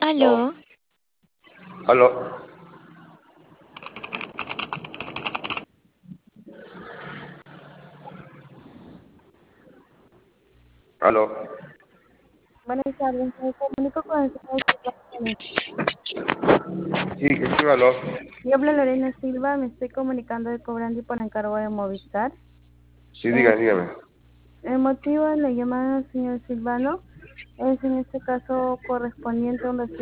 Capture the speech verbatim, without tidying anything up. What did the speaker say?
Oh, Aló, aló, aló. Buenas tardes, me comunico con el señor Silva. Sí, sí, aló. Yo hablo Lorena Silva, me estoy comunicando de Cobrandi por encargo de Movistar. Sí, Eh, dígame, dígame. el motivo de la llamada, señor Silvano, es en este caso correspondiente a un